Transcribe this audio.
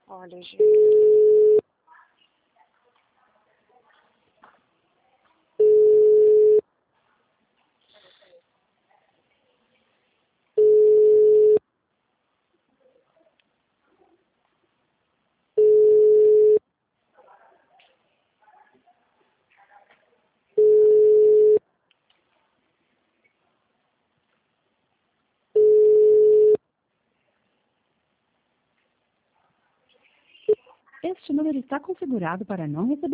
Olha, gente. Este número está configurado para não receber